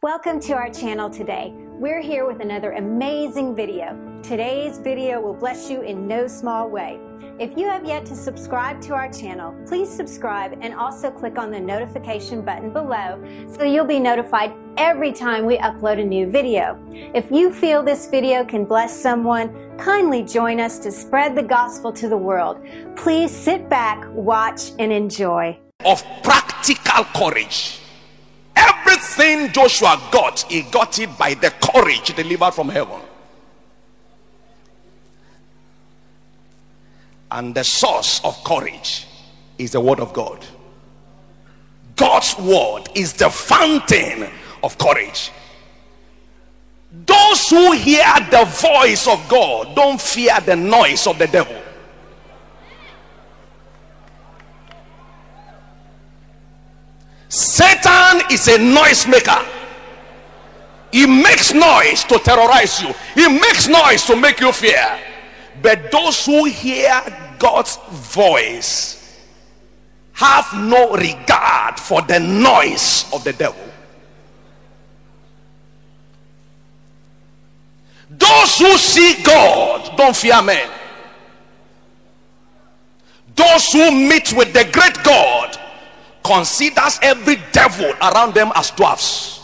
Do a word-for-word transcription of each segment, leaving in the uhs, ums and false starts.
Welcome to our channel today. We're here with another amazing video. Today's video will bless you in no small way. If you have yet to subscribe to our channel, please subscribe and also click on the notification button below so you'll be notified every time we upload a new video. If you feel this video can bless someone, kindly join us to spread the gospel to the world. Please sit back, watch, and enjoy. Of practical courage. Everything Joshua got, he got it by the courage delivered from heaven. And the source of courage is the word of God. God's word is the fountain of courage. Those who hear the voice of God don't fear the noise of the devil. Satan is a noise maker. He makes noise to terrorize you. He makes noise to make you fear. But those who hear God's voice have no regard for the noise of the devil. Those who see God don't fear men. Those who meet with the great God considers every devil around them as dwarfs.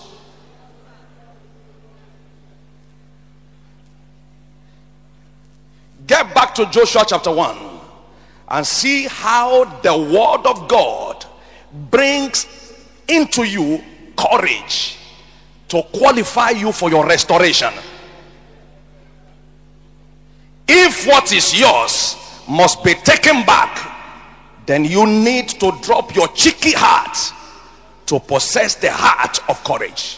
Get back to Joshua chapter one and see how the word of God brings into you courage to qualify you for your restoration. If what is yours must be taken back, then you need to drop your cheeky heart to possess the heart of courage.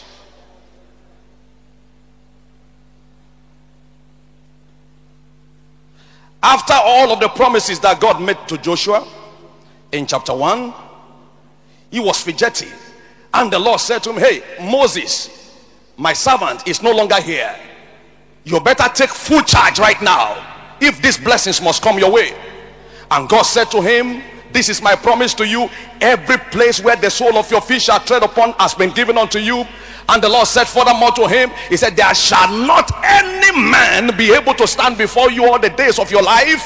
After all of the promises that God made to Joshua in chapter one, he was fidgety, and the Lord said to him, "Hey, Moses, my servant is no longer here. You better take full charge right now if these blessings must come your way." And God said to him, "This is my promise to you. Every place where the sole of your feet shall tread upon has been given unto you." And the Lord said furthermore to him, he said, "There shall not any man be able to stand before you all the days of your life.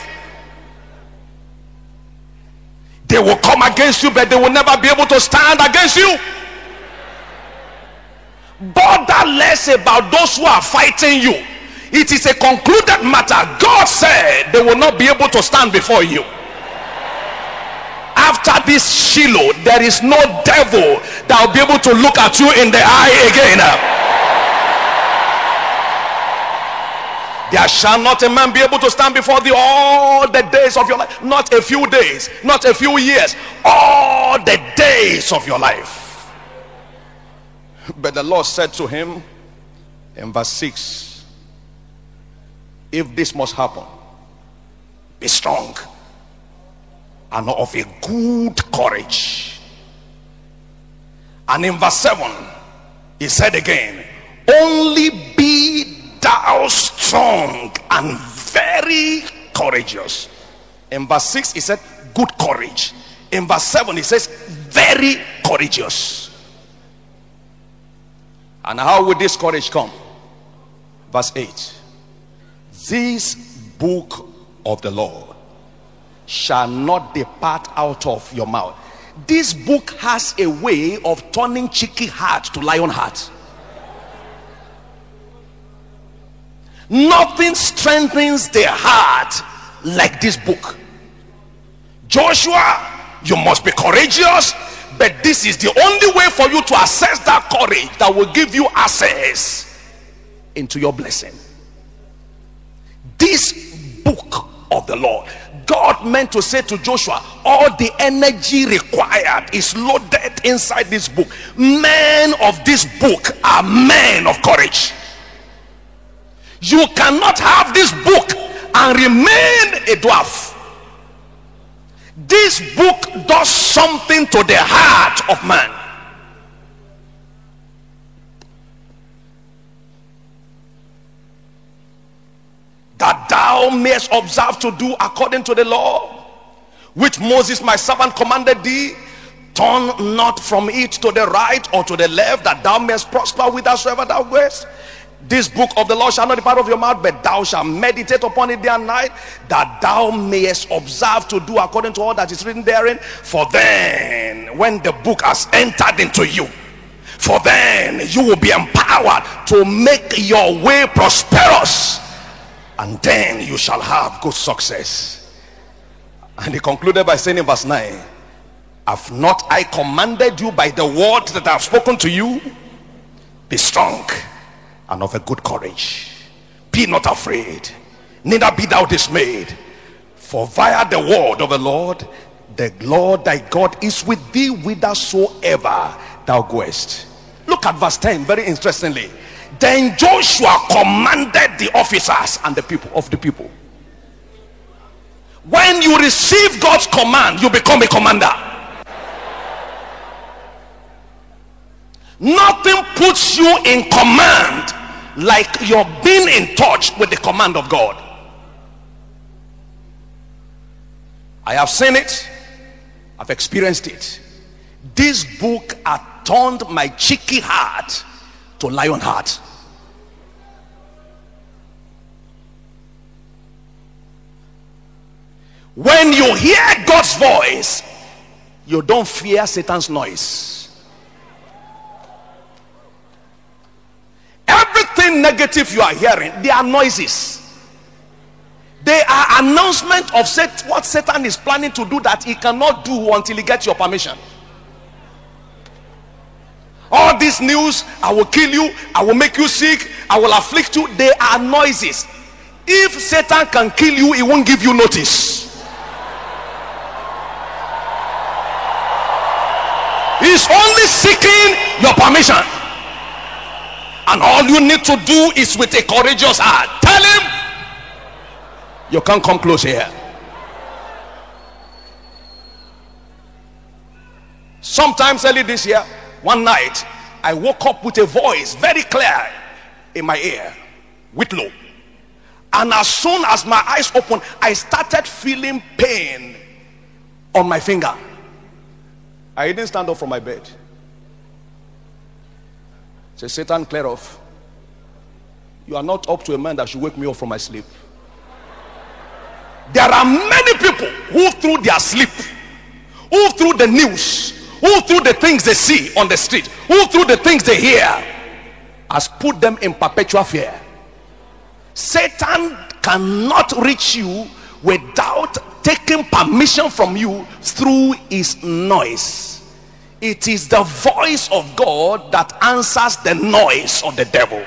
They will come against you, but they will never be able to stand against you." Bother less about those who are fighting you. It is a concluded matter. God said they will not be able to stand before you. After this Shiloh, there is no devil that will be able to look at you in the eye again. There shall not a man be able to stand before thee all the days of your life. Not a few days, not a few years, all the days of your life. But the Lord said to him in verse six, "If this must happen, be strong and of a good courage." And in verse seven he said again, "Only be thou strong and very courageous." In verse six he said good courage. In verse seven he says very courageous. And how will this courage come? Verse eight, "This book of the Lord shall not depart out of your mouth." This book has a way of turning cheeky heart to lion heart. Nothing strengthens the heart like this book. Joshua, you must be courageous, but this is the only way for you to access that courage that will give you access into your blessing. This book of the Lord, God meant to say to Joshua, all the energy required is loaded inside this book. Men of this book are men of courage. You cannot have this book and remain a dwarf. This book does something to the heart of man. "That thou mayest observe to do according to the law which Moses my servant commanded thee, Turn not from it to the right or to the left, that thou mayest prosper whithersoever thou goest. This book of the law shall not depart of your mouth, but thou shalt meditate upon it day and night, that thou mayest observe to do according to all that is written therein. For then, when the book has entered into you, for then you will be empowered to make your way prosperous, and then you shall have good success. And he concluded by saying in verse nine, have not I commanded you by the word that I have spoken to you? Be strong and of a good courage. Be not afraid, neither be thou dismayed. For via the word of the Lord, the Lord thy God is with thee whithersoever thou goest. Look at verse ten very interestingly. Then Joshua commanded the officers and the people of the people. When you receive God's command, you become a commander. Nothing puts you in command like you're being in touch with the command of God. I have seen it, I've experienced it. This book has turned my cheeky heart to lion heart. When you hear God's voice, you don't fear Satan's noise. Everything negative you are hearing, they are noises. They are announcement of set, what Satan is planning to do that he cannot do until he gets your permission. All this news, I will kill you, I will make you sick, I will afflict you, they are noises. If Satan can kill you, he won't give you notice. He's only seeking your permission. And all you need to do is with a courageous heart tell him, you can't come close here. Sometimes early this year, one night I woke up with a voice very clear in my ear, Whitlow. And as soon as my eyes opened, I started feeling pain on my finger. I didn't stand up from my bed. Say, Satan, clear off. You are not up to a man that should wake me up from my sleep. There are many people who through their sleep, who through the news, who through the things they see on the street, who through the things they hear, has put them in perpetual fear. Satan cannot reach you without taking permission from you through his noise. It is the voice of God that answers the noise of the devil.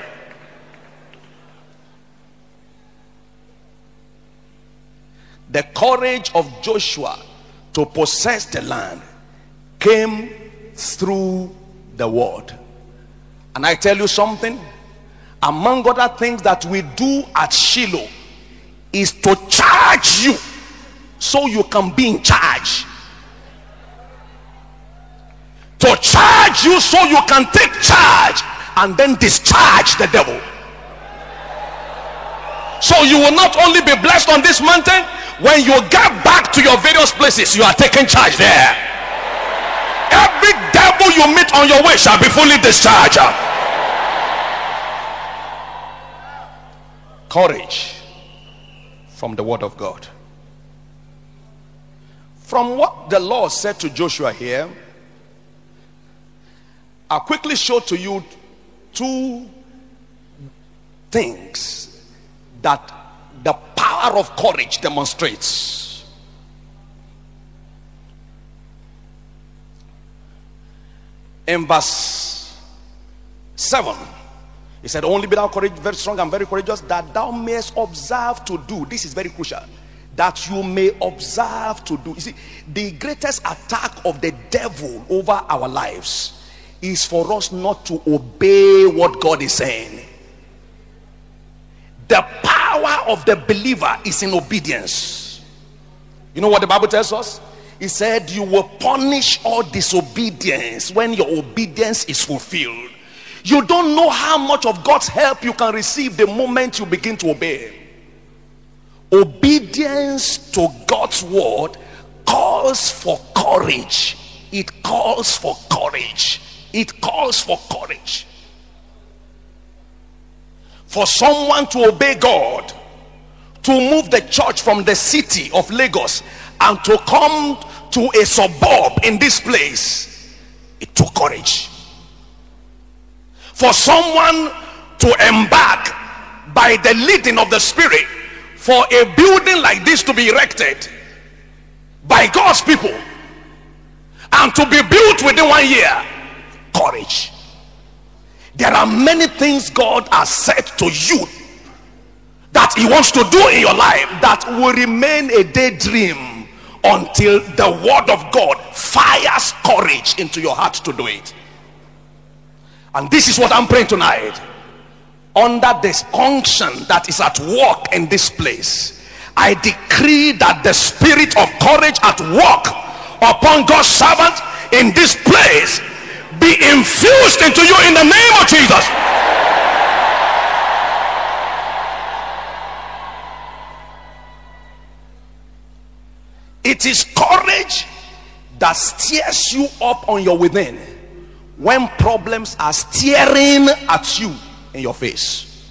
The courage of Joshua to possess the land came through the word. And I tell you something, among other things that we do at Shiloh is to charge you so you can be in charge. To charge you so you can take charge and then discharge the devil. So you will not only be blessed on this mountain, when you get back to your various places, you are taking charge there. Every devil you meet on your way shall be fully discharged. Courage from the word of God. From what the Lord said to Joshua here, I'll quickly show to you two things that the power of courage demonstrates. In verse seven, he said, only be thou courage, very strong and very courageous, that thou mayest observe to do. This is very crucial. That you may observe to do. You see, the greatest attack of the devil over our lives is for us not to obey what God is saying. The power of the believer is in obedience. You know what the Bible tells us? It said you will punish all disobedience when your obedience is fulfilled. You don't know how much of God's help you can receive the moment you begin to obey. Obedience to God's word calls for courage it calls for courage. It calls for courage. For someone to obey God, to move the church from the city of Lagos and to come to a suburb in this place, it took courage. For someone to embark by the leading of the Spirit for a building like this to be erected by God's people and to be built within one year, courage. There are many things God has said to you that he wants to do in your life that will remain a daydream until the word of God fires courage into your heart to do it. And this is what I'm praying tonight. Under this unction that is at work in this place, I decree that the spirit of courage at work upon God's servant in this place be infused into you in the name of Jesus. It is courage that steers you up on your within when problems are staring at you in your face.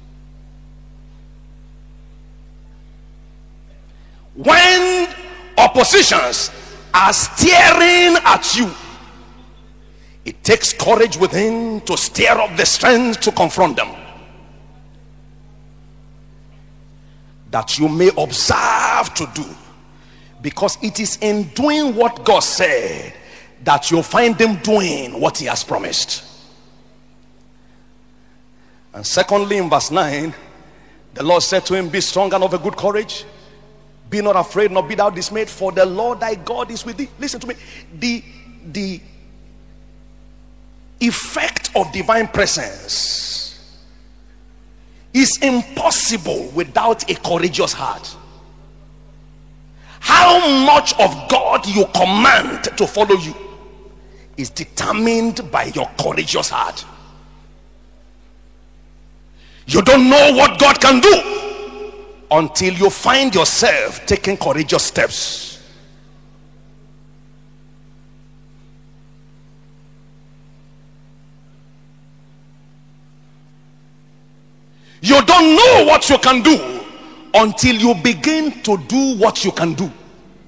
When oppositions are staring at you, it takes courage within to stir up the strength to confront them, that you may observe to do, because it is in doing what God said that you'll find them doing what he has promised. And secondly, in verse nine, the Lord said to him, be strong and of a good courage, be not afraid, nor be thou dismayed, for the Lord thy God is with thee. Listen to me. The the effect of divine presence is impossible without a courageous heart. How much of God you command to follow you is determined by your courageous heart. You don't know what God can do until you find yourself taking courageous steps. You don't know what you can do until you begin to do what you can do.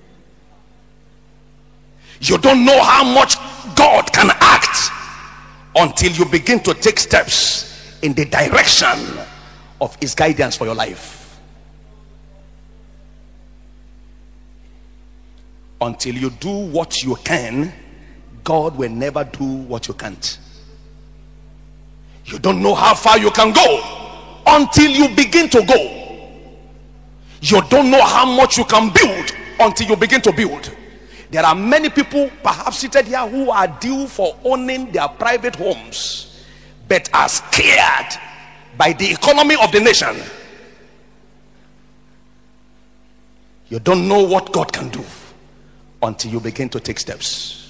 You don't know how much God can act until you begin to take steps in the direction of his guidance for your life. Until you do what you can, God will never do what you can't. You don't know how far you can go until you begin to go. You don't know how much you can build until you begin to build. There are many people perhaps seated here who are due for owning their private homes, but are scared by the economy of the nation. You don't know what God can do until you begin to take steps.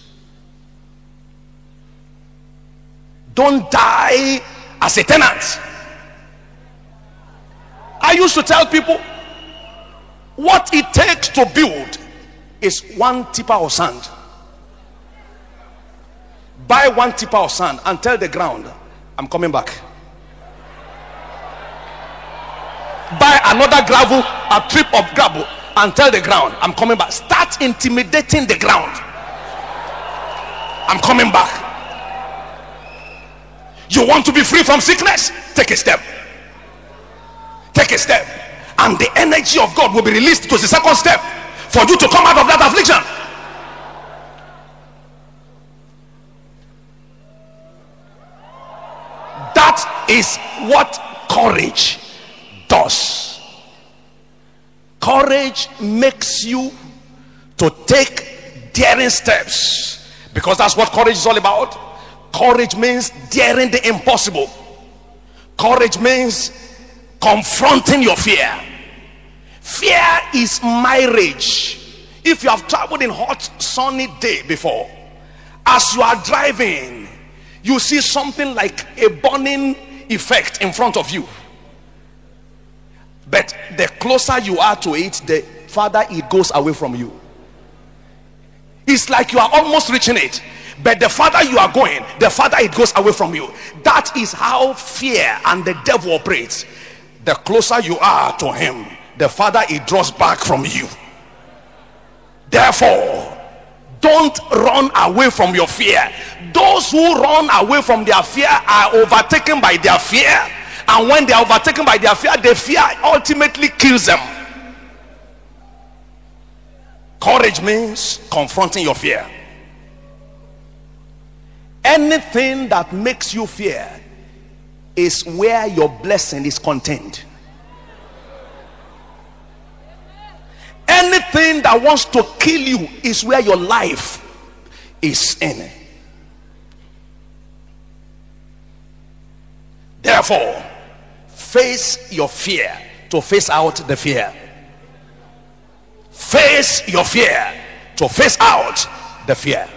Don't die as a tenant. I used to tell people, what it takes to build is one tipper of sand. Buy one tipper of sand and tell the ground, I'm coming back. Buy another gravel, a trip of gravel, and tell the ground, I'm coming back. Start intimidating the ground. I'm coming back. You want to be free from sickness? Take a step. Take a step. And the energy of God will be released to the second step for you to come out of that affliction. That is what courage does. Courage makes you to take daring steps, because that's what courage is all about. Courage means daring the impossible. Courage means confronting your fear. Fear is marriage. If you have traveled in hot sunny day before, as you are driving, you see something like a burning effect in front of you, but the closer you are to it, the farther it goes away from you. It's like you are almost reaching it, but the farther you are going, the farther it goes away from you. That is how fear and the devil operates. The closer you are to him, the farther he draws back from you. Therefore, don't run away from your fear. Those who run away from their fear are overtaken by their fear, and when they are overtaken by their fear, the fear ultimately kills them. Courage means confronting your fear. Anything that makes you fear is where your blessing is contained. Anything that wants to kill you is where your life is in. Therefore, face your fear to face out the fear. Face your fear to face out the fear.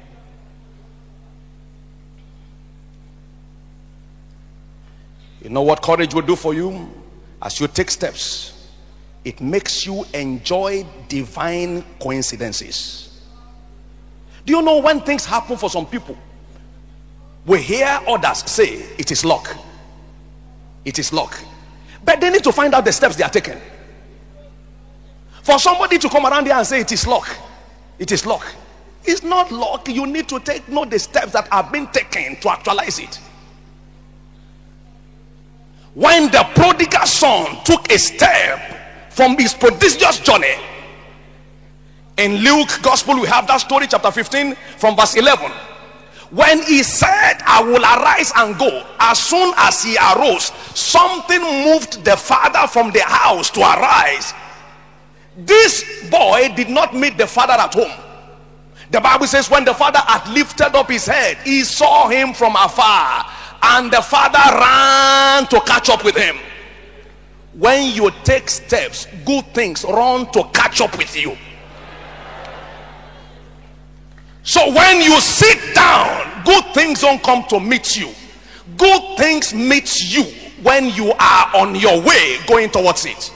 You know what courage will do for you? As you take steps, it makes you enjoy divine coincidences. Do you know when things happen for some people, we hear others say it is luck, it is luck, but they need to find out the steps they are taking. For somebody to come around here and say it is luck, it is luck, it's not luck. You need to take note the steps that have been taken to actualize it. When the prodigal son took a step from his prodigious journey, in Luke gospel we have that story, chapter fifteen from verse eleven. When he said, I will arise and go, as soon as he arose, something moved the father from the house to arise. This boy did not meet the father at home. The Bible says when the father had lifted up his head, he saw him from afar, and the father ran to catch up with him. When you take steps, good things run to catch up with you. So when you sit down, good things don't come to meet you. Good things meet you when you are on your way going towards it.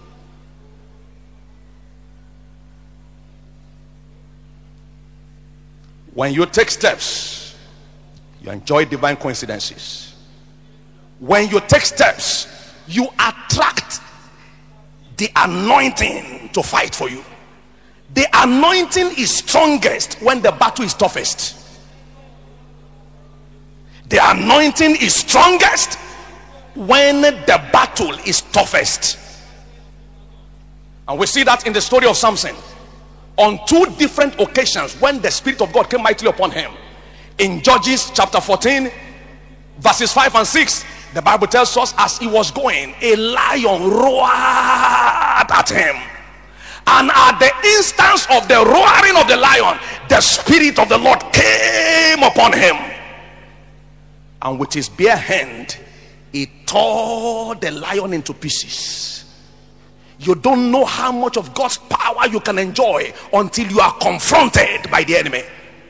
When you take steps, you enjoy divine coincidences. When you take steps, you attract the anointing to fight for you. The anointing is strongest when the battle is toughest. The anointing is strongest when the battle is toughest. And we see that in the story of Samson. On two different occasions when the Spirit of God came mightily upon him. In Judges chapter fourteen verses five and six, the Bible tells us as he was going, a lion roared at him, and at the instance of the roaring of the lion, the Spirit of the Lord came upon him, and with his bare hand he tore the lion into pieces. You don't know how much of God's power you can enjoy until you are confronted by the enemy.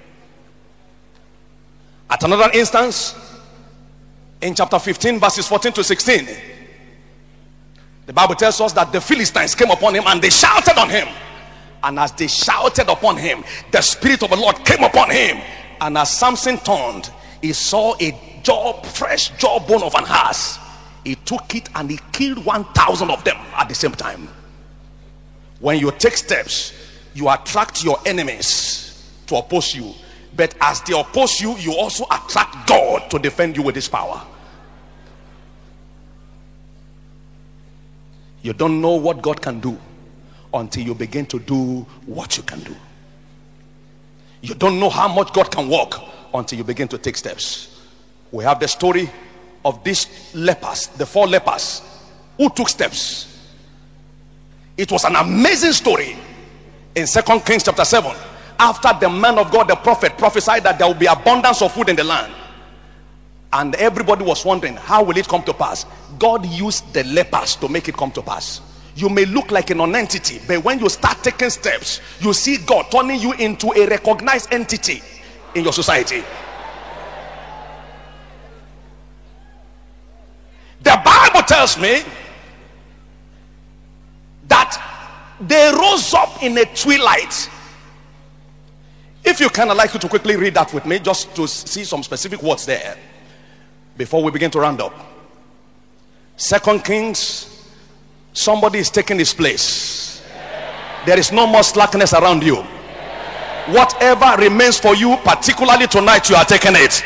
At another instance, in chapter fifteen verses fourteen to sixteen, the Bible tells us that the Philistines came upon him and they shouted on him, and as they shouted upon him, the Spirit of the Lord came upon him, and as Samson turned, he saw a jaw, fresh jawbone of an ass. He took it and he killed one thousand of them at the same time. When you take steps, you attract your enemies to oppose you, but as they oppose you, you also attract God to defend you with his power. You don't know what God can do until you begin to do what you can do. You don't know how much God can work until you begin to take steps. We have the story of these lepers, the four lepers who took steps. It was an amazing story in Second Kings chapter seven. After the man of God, the prophet, prophesied that there will be abundance of food in the land, and everybody was wondering, how will it come to pass? God used the lepers to make it come to pass. You may look like a non-entity, but when you start taking steps, you see God turning you into a recognized entity in your society. The Bible tells me that they rose up in a twilight. If you can, I'd like you to quickly read that with me, just to see some specific words there before we begin to round up. Second Kings, somebody is taking his place. There is no more slackness around you. Whatever remains for you, particularly tonight, you are taking it.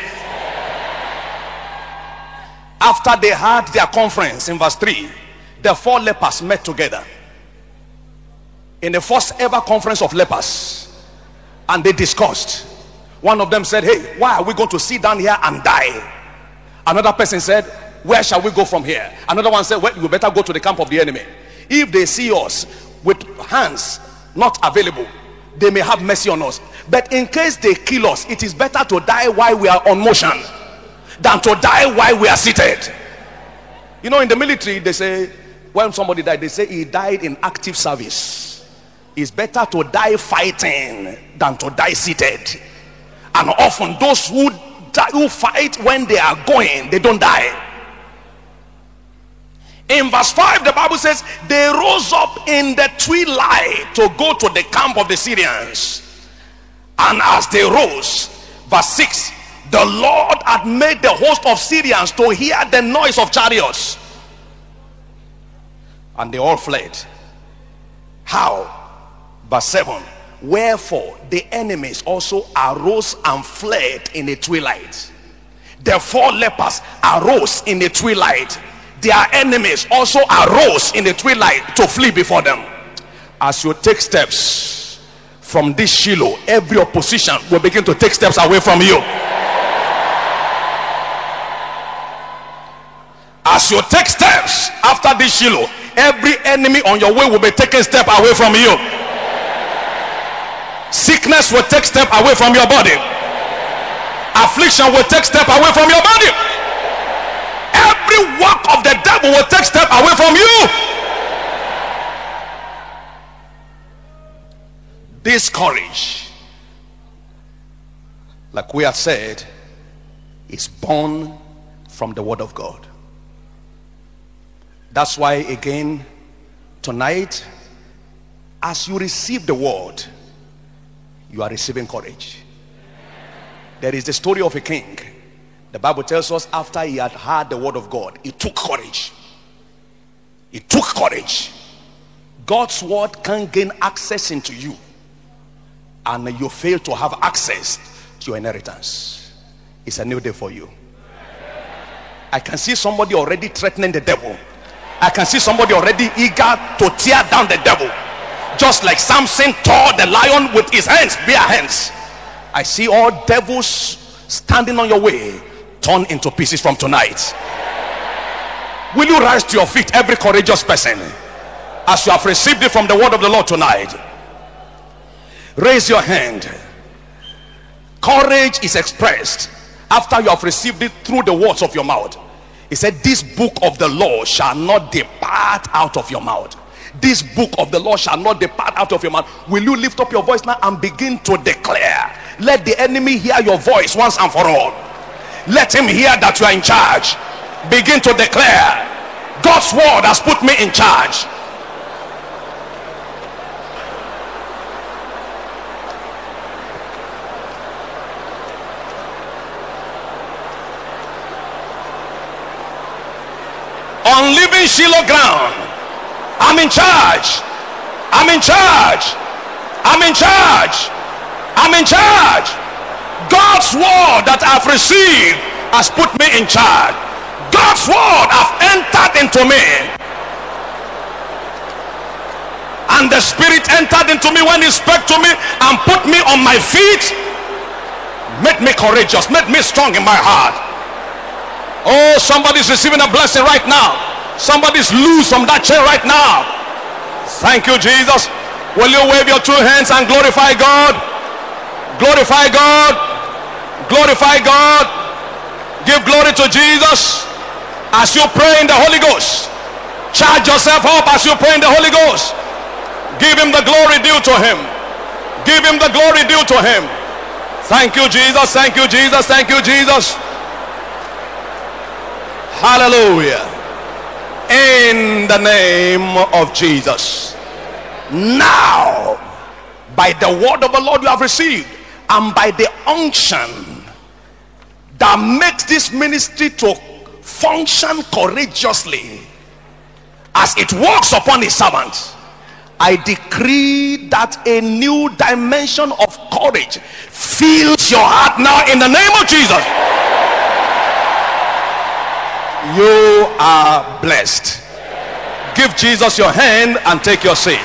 After they had their conference in verse three, the four lepers met together in the first ever conference of lepers, and they discussed. One of them said, hey, why are we going to sit down here and die? Another person said, where shall we go from here? Another one said, well, we better go to the camp of the enemy. If they see us with hands not available, they may have mercy on us. But in case they kill us, it is better to die while we are on motion than to die while we are seated. You know, in the military, they say when somebody died, they say he died in active service. It's better to die fighting than to die seated. And often those who die, who fight when they are going, they don't die. In verse five, the Bible says they rose up in the twilight to go to the camp of the Syrians. And as they rose, verse six, the Lord had made the host of Syrians to hear the noise of chariots, and they all fled. How? Verse seven, wherefore the enemies also arose and fled in the twilight. The four lepers arose in the twilight. Their enemies also arose in the twilight to flee before them. As you take steps from this Shiloh, every opposition will begin to take steps away from you. As you take steps after this Shiloh, every enemy on your way will be taking step away from you. Sickness will take step away from your body. Affliction will take step away from your body. Every work of the devil will take step away from you. This courage, like we have said, is born from the word of God. That's why, again, tonight, as you receive the word, you are receiving courage. There is the story of a king. The Bible tells us after he had heard the word of God, he took courage. He took courage. God's word can't gain access into you, and you fail to have access to your inheritance. It's a new day for you. I can see somebody already threatening the devil. I can see somebody already eager to tear down the devil, just like Samson tore the lion with his hands, bare hands. I see all devils standing on your way turn into pieces from tonight. Will you rise to your feet, every courageous person, as you have received it from the word of the Lord tonight? Raise your hand. Courage is expressed after you have received it through the words of your mouth. He said, this book of the law shall not depart out of your mouth. This book of the law shall not depart out of your mouth. Will you lift up your voice now and begin to declare? Let the enemy hear your voice once and for all. Let him hear that you are in charge. Begin to declare, God's word has put me in charge. On living Shiloh ground, I'm in charge. I'm in charge. I'm in charge. I'm in charge. God's word that I've received has put me in charge. God's word have entered into me, and the Spirit entered into me when he spoke to me and put me on my feet, made me courageous, made me strong in my heart. Oh, somebody's receiving a blessing right now. Somebody's loose from that chair right now. Thank you, Jesus. Will you wave your two hands and glorify God? Glorify God. Glorify God. Give glory to Jesus as you pray in the Holy Ghost. Charge yourself up as you pray in the Holy Ghost. Give him the glory due to him. Give him the glory due to him. Thank you, Jesus. Thank you, Jesus. Thank you, Jesus. Hallelujah. In the name of Jesus. Now, by the word of the Lord you have received, and by the unction that makes this ministry to function courageously as it works upon his servants, I decree that a new dimension of courage fills your heart now in the name of Jesus. You are blessed. Give Jesus your hand and take your seat.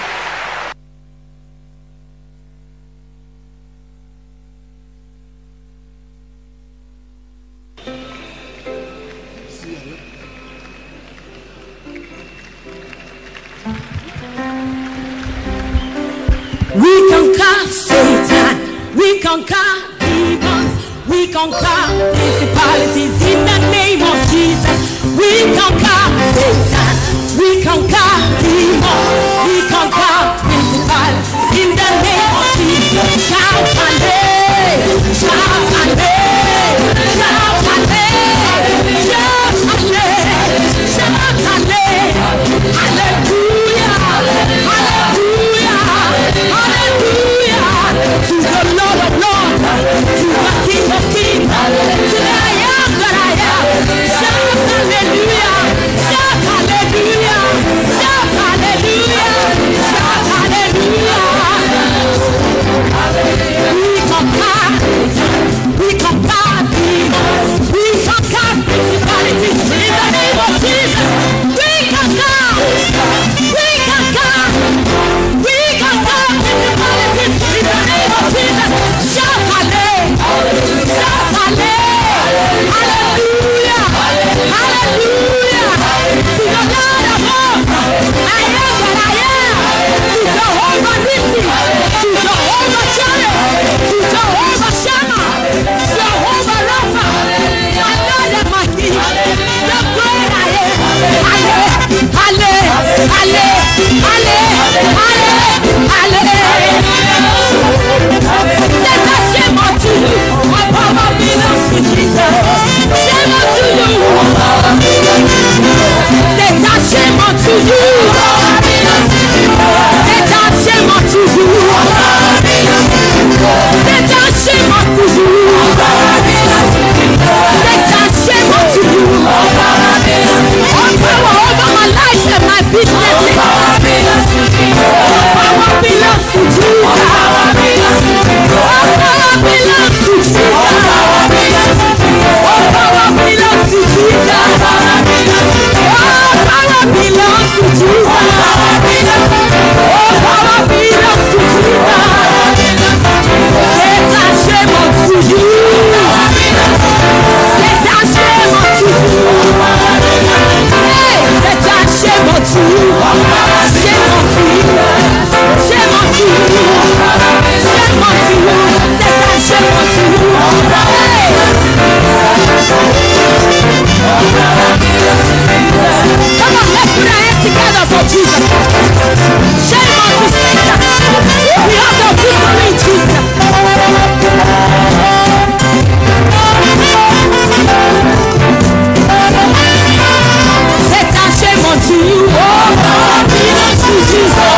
We conquer Satan, we conquer demons, we conquer principalities in the name of Jesus. We conquer Satan, we conquer demons, we conquer principalities in the name of Jesus. Shout hallelujah, shout hallelujah, shout hallelujah, shout hallelujah, shout hallelujah, hallelujah, hallelujah, hallelujah, to the Lord of Lords, to the King of Kings, to the I am that I am. Shout hallelujah, shout hallelujah, shout hallelujah, shout hallelujah. We conquer, we conquer demons, we conquer principalities in the name of Jesus. We conquer, we conquer, we conquer principalities in the name of Jesus. Shout hallelujah, shout hallelujah, hallelujah, hallelujah, to the Lord of hosts. I am that I am, to Jehovah Nissi, to Jehovah Jireh, to Jehovah Shammah, Jehovah Rapha, my Lord and my King, the great I am. Halle, halle, halle, halle, halle, halle. Let us shame unto you, our power belongs to Jesus. Shame unto you, let us shame unto you, let us shame unto you, let us shame unto you, let us shame unto you. All power over my life and my business, all power belongs to Jesus. All power belongs to Jesus. All power belongs to Jesus. All power belongs to Jesus. All power belongs to Jesus. Let us shame unto you. Let us shame unto you. Hey, let us shame unto you. Shame unto you. Shame unto you. Shame unto you. Let us shame unto you. Hey. Come on, let's put our hands together for Jesus. Shame unto Satan. We have the victory in Jesus. Let us shame unto you. Oh, power belongs to Jesus.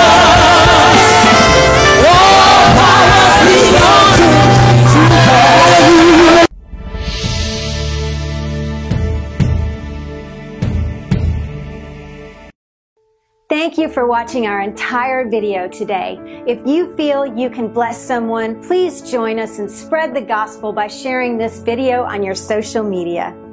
Oh, power belongs to Jesus. Thank you for watching our entire video today. If you feel you can bless someone, please join us and spread the gospel by sharing this video on your social media.